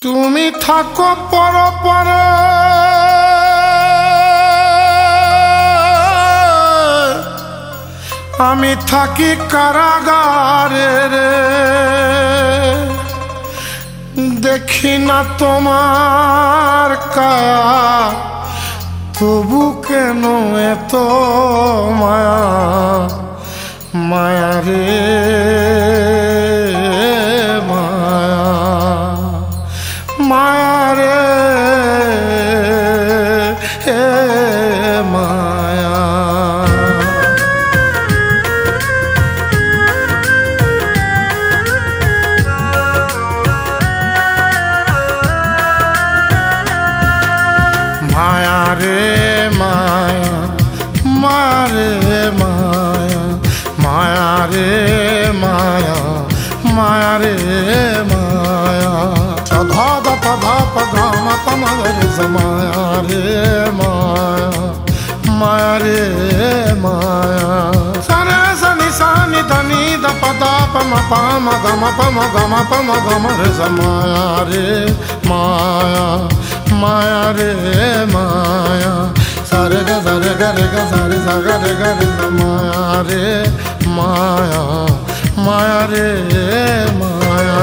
তুমি থাকো পর পর, আমি থাকি কারাগারে রে। দেখি না তোমার কায়া, তবু কেন এত মায়া, মায়া রে মায়া, মায়া রে মায়া। মায়া রে মায়া, মায়া রে মায়া, মায়া রে মায়া, মায়া রে মায়া। সধা দপা ধাপা ধামা পমগর মায়া রে মায়া, মায়া রে মায়া। সরে সনি সানি ধনি দপা দাপ মপা মগম পম গম পম গম রে মায়া রে মায়া, माया रे माया। सारे ग सारे ग रे ग सारे सा ग रे ग रे माया रे माया, माया रे माया।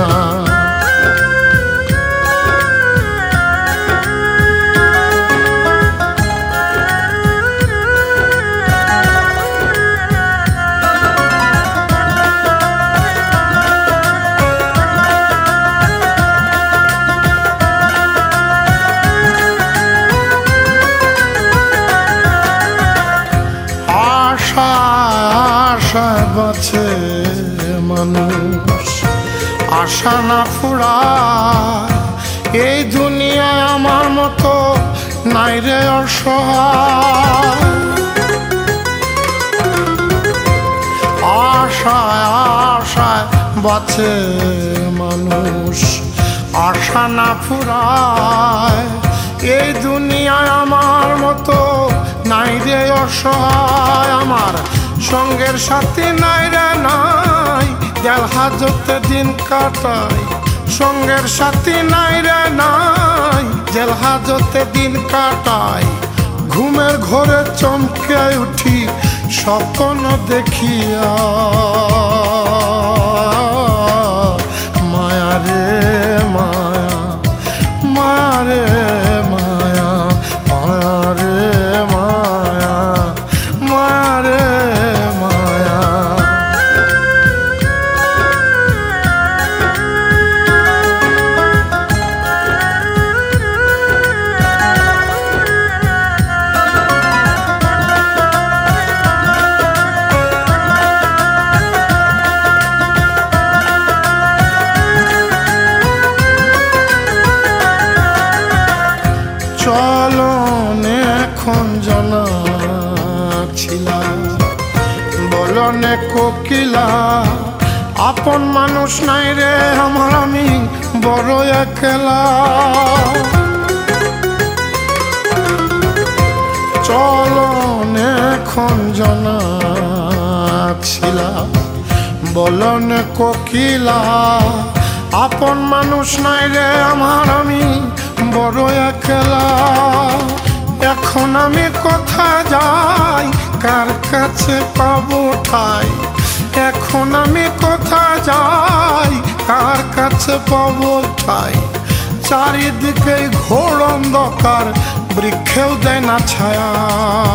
আশায় বাঁচে মানুষ, আশা না ফুরায় এই দুনিয়ায় আমার মতো নাই রে অসহায়। আশায় আশায় বাঁচে মানুষ, আশা না ফুরায় এই দুনিয়ায় আমার মতো নাই রে অসহায়। আমার সঙ্গের সাথী নাই রে নাই, জেল হাজতে দিন কাটাই। সঙ্গের সাথী নাই রে নাই, জেল হাজতে দিন কাটাই। ঘুমের ঘরে চমকে উঠি স্বপ্ন দেখিয়া, মায়া রে মায়া, মায়া রে মায়া, মায়া রে মায়া, মায়া রে মায়া। চলনে এখন জানা ছিলা, বলনে কোকিলা আপন মানুষ নাই রে আমার, আমি বড় একলা। চলনে এখন জানা ছিলা, বলনে কোকিলা আপন মানুষ নাই রে আমার, আমি বড় একলা। এখন আমি কোথায় যাই, কার কাছে পাবো ঠাই? এখন আমি কোথায় যাই, কার কাছে পাবো ঠাই? চারিদিকে ঘোর অন্ধকার, বৃক্ষেও দেয় না ছায়া।